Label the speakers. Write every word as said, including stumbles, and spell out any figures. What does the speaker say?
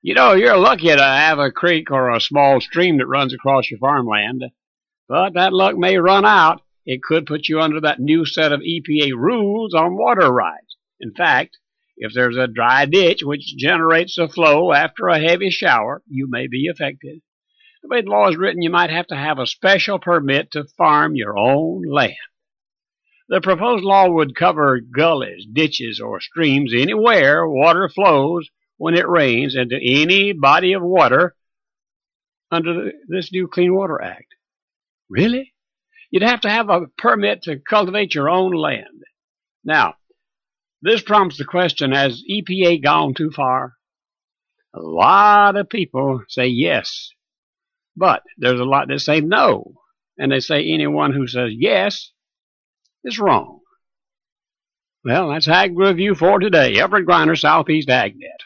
Speaker 1: You know, you're lucky to have a creek or a small stream that runs across your farmland, but that luck may run out. It could put you under that new set of E P A rules on water rights. In fact, if there's a dry ditch which generates a flow after a heavy shower, you may be affected. The way the law is written, you might have to have a special permit to farm your own land. The proposed law would cover gullies, ditches, or streams anywhere water flows when it rains into any body of water under this new Clean Water Act. Really? You'd have to have a permit to cultivate your own land. Now, this prompts the question, has E P A gone too far? A lot of people say yes, but there's a lot that say no, and they say anyone who says yes is wrong. Well, that's Ag Review for today. Everett Griner, Southeast AgNet.